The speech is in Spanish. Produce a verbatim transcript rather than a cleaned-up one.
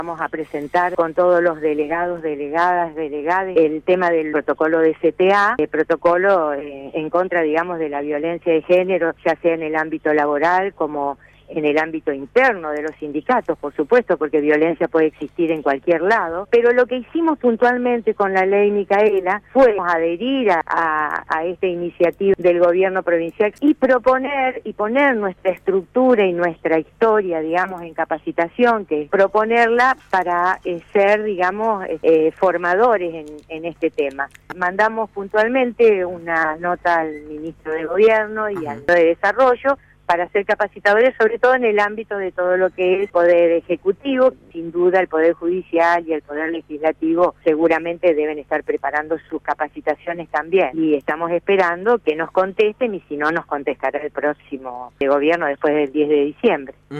Vamos a presentar con todos los delegados, delegadas, delegadas, el tema del protocolo de C T A, el protocolo eh, en contra, digamos, de la violencia de género, ya sea en el ámbito laboral como en el ámbito interno de los sindicatos, por supuesto, porque violencia puede existir en cualquier lado, pero lo que hicimos puntualmente con la ley Micaela fue adherir a, a, a esta iniciativa del gobierno provincial y proponer y poner nuestra estructura y nuestra historia, digamos, en capacitación, que es proponerla para eh, ser, digamos, eh, formadores en, en este tema. Mandamos puntualmente una nota al ministro de Gobierno y al de Desarrollo para ser capacitadores, sobre todo en el ámbito de todo lo que es Poder Ejecutivo. Sin duda el Poder Judicial y el Poder Legislativo seguramente deben estar preparando sus capacitaciones también. Y estamos esperando que nos contesten y si no nos contestará el próximo de gobierno después del diez de diciembre.